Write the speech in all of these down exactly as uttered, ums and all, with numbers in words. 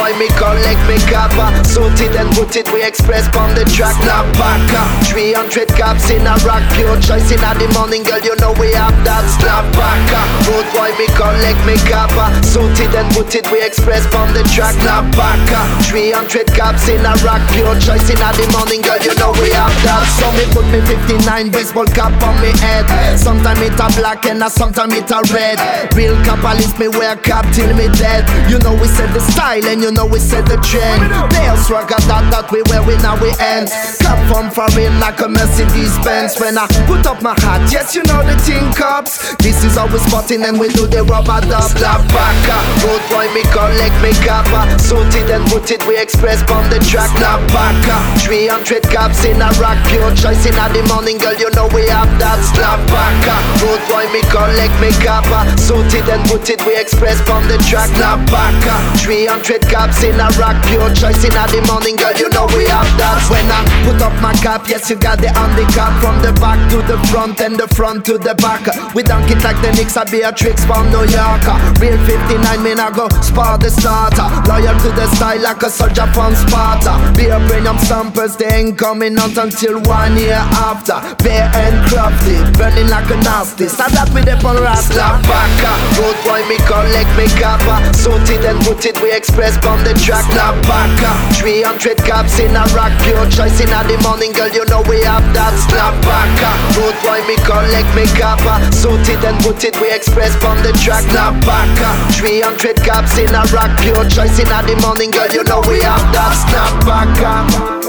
boy, me collect me copper. Suited and booted, we express from the track. Now back up. three hundred caps in a rock, pure choice in the morning, girl. You know we have that. Snap back up. Road boy, me collect me copper. Suited and booted, we express from the track. Now back up. three hundred caps in a rock, pure choice in the morning, girl. You know we have that. So me put me fifty-nine baseball cap on me head. Sometimes it a black and sometimes it a red. Real capitalist, me wear cap till me dead. You know we set the style and you know we set the trend. They also got that that we wear we now we end. Cap from foreign like a Mercedes Benz. When I put up my hat, yes you know the thing cops. This is how we spotting and we do the rubber dub. Slap back up, road boy me collect me copper. Suited and booted we express from the track. Now back up, three hundred caps in a rock, pure choice in the morning, girl. You know we have that. Slap back up, road boy me collect me copper. Suited and booted we express from the track. Now back up, three hundred caps in a rock, pure choice in the morning, girl. You know we have that. When I put up my cap, yes you got the handicap. From the back to the front and the front to the back. We dunk it like the Knicks, I be a tricks from New York. Real fifty-nine men I go spar the starter. Loyal to the style like a soldier from Sparta. Be a premium samples, they ain't coming out until one year after. Bare and crafted, burning like a nasty. Start that with the pun rasta. Slap back up, road boy me collect me copper. Suited and booted we express from the track. Now back up, three hundred caps in a rock, pure choice in the morning, girl. You know we have that. Snap back up, road boy me collect me copper. Suited and booted we express from the track. Now back up, three hundred caps in a rock, pure choice in the morning, girl. You know we have that. Snap back up,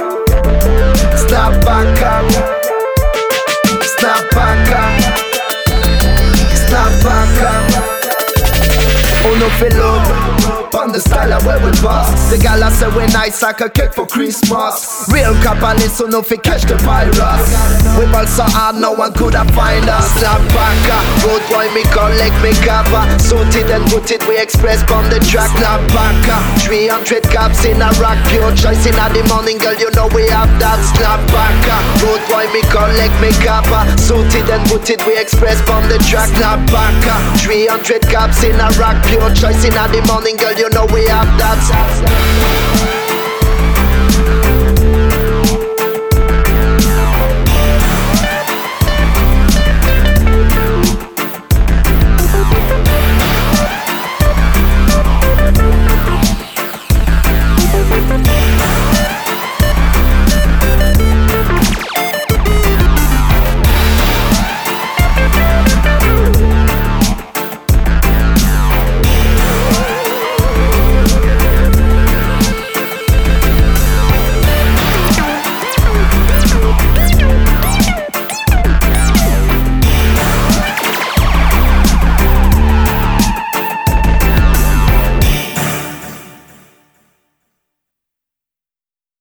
snap back up, snap back up, snap back up. Oh no, feel love on the style of where we boss. The gala say we nice like a cake for Christmas. Real capitalist, so no fi catch the virus. We ball so hard, no one could have find us. Snap back up, road boy me collect me copper. Suited and booted we express from the track. Now back up, three hundred caps in a rock, pure choice in the morning, girl. You know we have that. Snap back up, road boy me collect me copper. Suited and booted we express from the track. Now back up, three hundred caps in a rock, pure choice in the morning, girl. You know we have that.